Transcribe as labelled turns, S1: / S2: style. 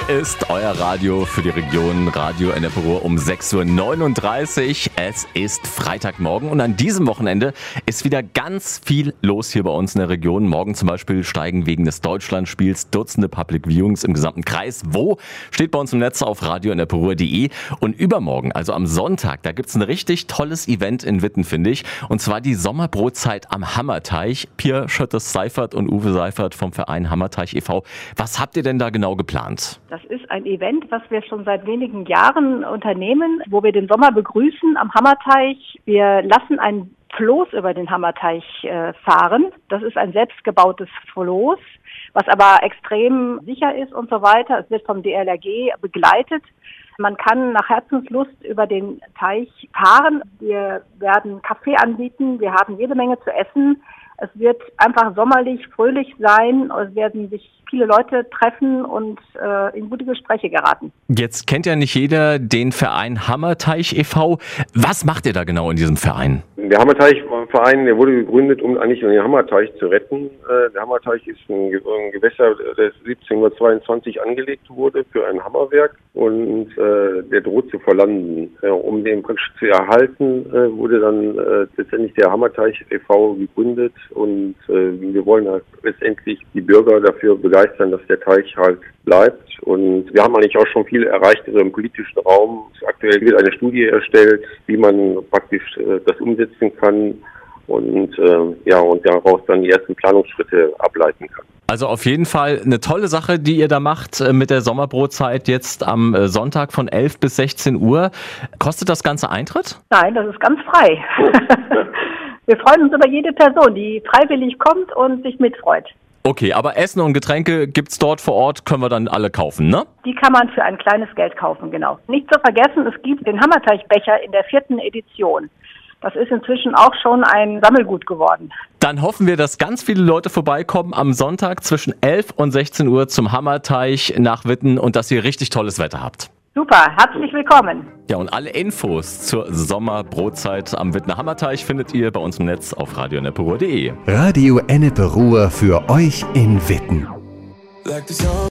S1: ist euer Radio für die Region Radio Ennepe-Ruhr um 6:39 Uhr. Es ist Freitagmorgen und an diesem Wochenende ist wieder ganz viel los hier bei uns in der Region. Morgen zum Beispiel steigen wegen des Deutschlandspiels Dutzende Public Viewings im gesamten Kreis. Wo? Steht bei uns im Netz auf radioennepe-ruhr.de. Und übermorgen, also am Sonntag, da gibt's ein richtig tolles Event in Witten, finde ich. Und zwar die Sommerbrotzeit am Hammerteich. Pia Schöttes-Seifert und Uwe Seifert vom Verein Hammerteich e.V. Was habt ihr denn da genau geplant?
S2: Das ist ein Event, was wir schon seit wenigen Jahren unternehmen, wo wir den Sommer begrüßen am Hammerteich. Wir lassen ein Floß über den Hammerteich fahren. Das ist ein selbstgebautes Floß, was aber extrem sicher ist und so weiter. Es wird vom DLRG begleitet. Man kann nach Herzenslust über den Teich fahren. Wir werden Kaffee anbieten. Wir haben jede Menge zu essen. Es wird einfach sommerlich, fröhlich sein. Es werden sich viele Leute treffen und in gute Gespräche geraten.
S1: Jetzt kennt ja nicht jeder den Verein Hammerteich e.V. Was macht ihr da genau in diesem Verein?
S3: Der Hammerteich-Verein, der wurde gegründet, um eigentlich den Hammerteich zu retten. Der Hammerteich ist ein Gewässer, das 1722 angelegt wurde für ein Hammerwerk und der droht zu verlanden. Um den praktisch zu erhalten, wurde dann letztendlich der Hammerteich e.V. gegründet und wir wollen halt letztendlich die Bürger dafür begeistern, dass der Teich halt bleibt. Und wir haben eigentlich auch schon viel erreicht im politischen Raum. Aktuell wird eine Studie erstellt, wie man praktisch das umsetzen kann und daraus dann die ersten Planungsschritte ableiten kann.
S1: Also auf jeden Fall eine tolle Sache, die ihr da macht mit der Sommerbrotzeit jetzt am Sonntag von 11 bis 16 Uhr. Kostet das Ganze Eintritt?
S2: Nein, das ist ganz frei. Wir freuen uns über jede Person, die freiwillig kommt und sich mitfreut.
S1: Okay, aber Essen und Getränke gibt's dort vor Ort, können wir dann alle kaufen, ne?
S2: Die kann man für ein kleines Geld kaufen, genau. Nicht zu vergessen, es gibt den Hammerteichbecher in der 4. Edition. Das ist inzwischen auch schon ein Sammelgut geworden.
S1: Dann hoffen wir, dass ganz viele Leute vorbeikommen am Sonntag zwischen 11 und 16 Uhr zum Hammerteich nach Witten und dass ihr richtig tolles Wetter habt.
S2: Super, herzlich willkommen.
S1: Ja, und alle Infos zur Sommerbrotzeit am Wittener Hammerteich findet ihr bei uns im Netz auf radioennepe-ruhr.de.
S4: Radio Ennepe-Ruhr für euch in Witten.